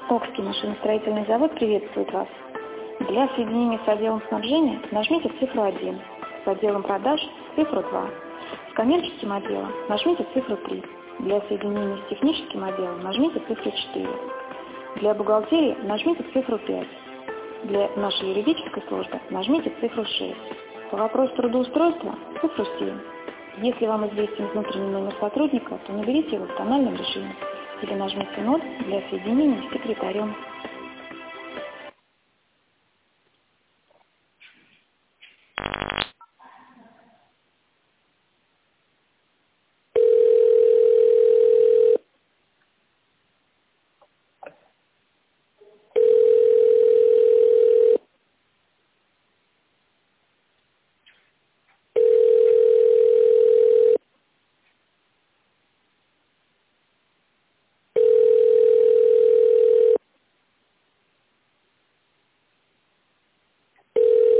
Окский машиностроительный завод приветствует вас. Для соединения с отделом снабжения нажмите цифру 1, с отделом продаж – цифру 2, с коммерческим отделом нажмите цифру 3, для соединения с техническим отделом нажмите цифру 4, для бухгалтерии нажмите цифру 5, для нашей юридической службы нажмите цифру 6, по вопросу трудоустройства – цифру 7. Если вам известен внутренний номер сотрудника, то наберите его в тональном режиме или нажмите «Нот» для соединения с секретарем.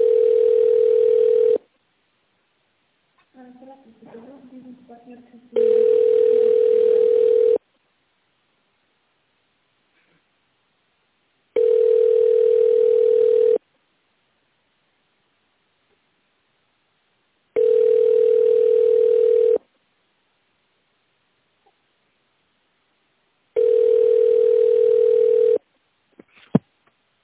Здравствуйте, это бизнес-партнер